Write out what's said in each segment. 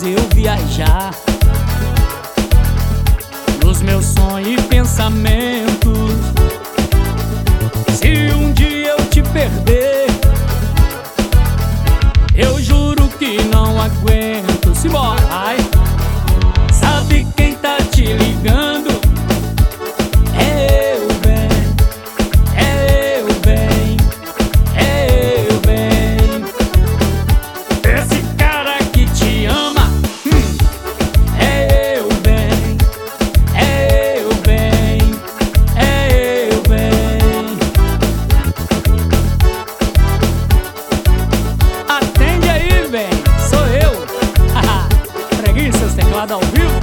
eu viajar nos meus sonhos e pensamentos. Se um dia eu te perder, eu juro que não aguento. Simbora! Ai. Sabe quem tá te ligando? É eu, bem. É eu, bem. É eu, bem. Esse cara que te ama. É eu, bem. É eu, bem. É eu, bem. Atende aí, bem. Sou eu. Preguiça, seus teclados ao vivo.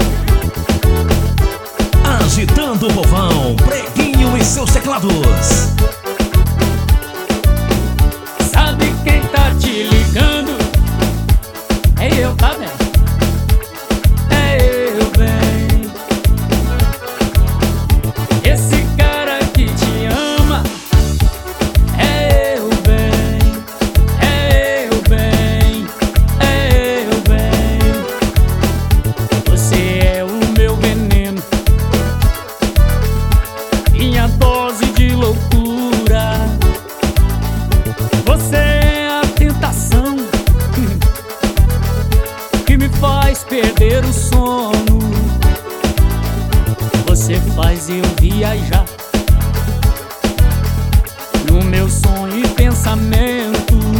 Agitando o povão, Preguinho e seus teclados. Sabe quem tá te ligando? É eu, tá bem? É eu, bem. Esse cara que te ama. É eu, bem. É eu, bem. É eu, bem. Você é o meu veneno, minha dose de loucura. Você é a tentação que me faz perder o sono. Você faz eu viajar no meu sonho e pensamento.